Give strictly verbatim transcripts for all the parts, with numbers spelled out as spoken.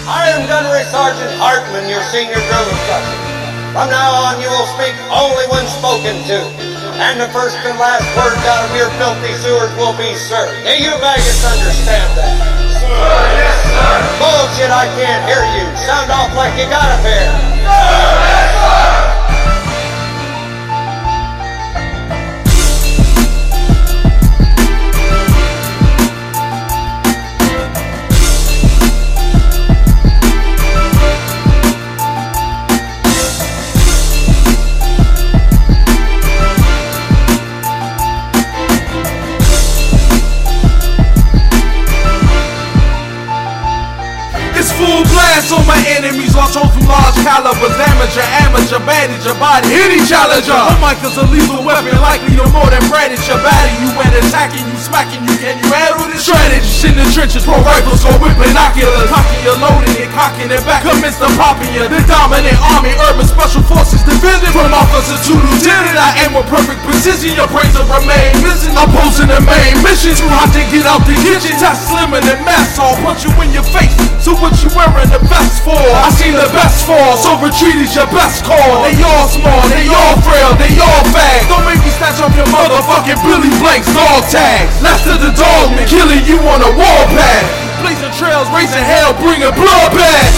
I am Gunnery Sergeant Hartman, your senior drill instructor. From now on, you will speak only when spoken to, and the first and last words out of your filthy sewers will be sir. Do you maggots understand that? Sir, yes, sir. Bullshit, I can't hear you. Sound off like you got a pair. Sir, yes, sir. Full blast on my enemies, launch holes from large calibers. Amateur, amateur, bandage your body, any challenger. Oh my, cause a lethal weapon, likely no more than brandish your body. You went attacking, you smacking, you can you handle this strategy? Shit in the trenches, pro rifles, go whip binoculars. Cocking you, loading it, cocking it back, commence the popping you. The dominant army, urban special forces division. From officer to lieutenant, I aim with perfect precision. Your brains will remain missing. I'm posing the main mission. Too hot to get out the kitchen. Test slimmer than mess. I'll punch you in your face. So what you wearing the best for? I seen the best fall, so retreat is your best call. They all small, they all frail, they all fags. Don't make me snatch off your motherfucking Billy Blank's dog tags. Left of the dogman, killing you on a warpath. Blazing trails, raising hell, bringing blood back.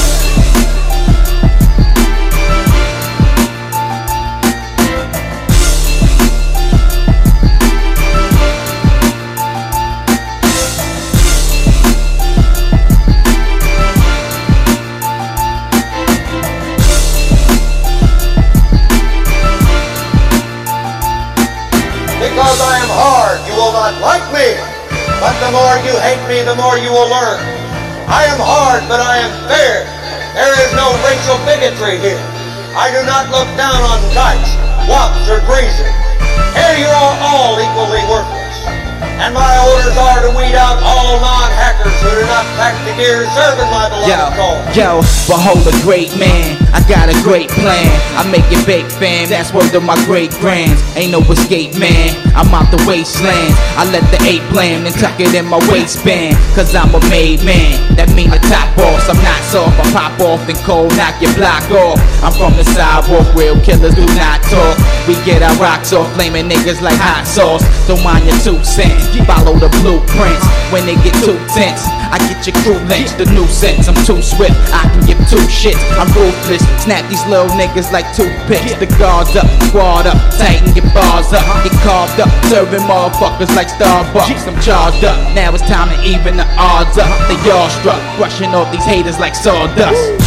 Because I am hard, you will not like me. But the more you hate me, the more you will learn. I am hard, but I am fair. There is no racial bigotry here. I do not look down on dykes, wops, or greasers. Here you are all equally worthless. And my orders are to weed out all non-hackers who do not pack the gear serving my beloved cause. Yo, behold a great man, I got a great plan. I make it big, fam, that's word of my great grands. Ain't no escape, man, I'm out the wasteland. I let the ape blame and tuck it in my waistband. Cause I'm a made man, that mean the top boss. I'm not soft, I pop off and cold, knock your block off. I'm from the sidewalk, real killers do not talk. We get our rocks off, flaming niggas like hot sauce. Don't mind your two cents, follow the blueprints. When they get too tense, I get your crew lynched. The new sense, I'm too swift, I can give two shits. I'm ruthless, snap these little niggas like toothpicks. The guards up, squad up, tighten your bars up. Get carved up, serving motherfuckers like Starbucks. I'm charged up, now it's time to even the odds up. They all struck, brushing off these haters like sawdust.